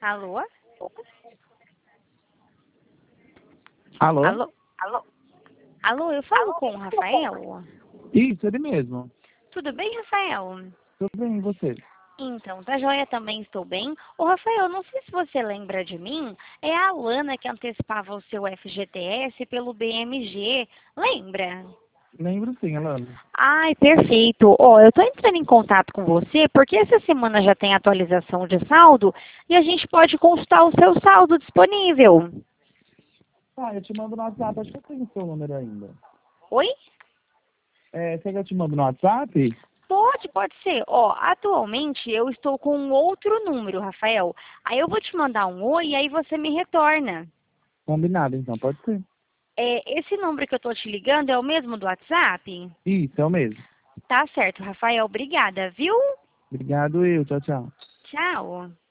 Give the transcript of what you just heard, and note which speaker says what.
Speaker 1: Alô?
Speaker 2: Alô?
Speaker 1: Alô? Alô, eu falo com o Rafael?
Speaker 2: Isso, ele mesmo.
Speaker 1: Tudo bem, Rafael?
Speaker 2: Tudo bem, e você?
Speaker 1: Então, tá joia, também estou bem. Ô, Rafael, não sei se você lembra de mim, é a Alana que antecipava o seu FGTS pelo BMG. Lembra?
Speaker 2: Lembro sim, Alana.
Speaker 1: Ai, perfeito. Ó, eu tô entrando em contato com você porque essa semana já tem atualização de saldo e a gente pode consultar o seu saldo disponível.
Speaker 2: Eu te mando no WhatsApp, acho que eu tenho o seu número ainda.
Speaker 1: Oi?
Speaker 2: Quer que eu te mando no WhatsApp?
Speaker 1: Pode ser. Ó, atualmente eu estou com um outro número, Rafael. Aí eu vou te mandar um oi e aí você me retorna.
Speaker 2: Combinado, então, pode ser.
Speaker 1: Esse número que eu tô te ligando é o mesmo do WhatsApp?
Speaker 2: Isso, é o mesmo.
Speaker 1: Tá certo, Rafael. Obrigada, viu?
Speaker 2: Obrigado, tchau, tchau.
Speaker 1: Tchau.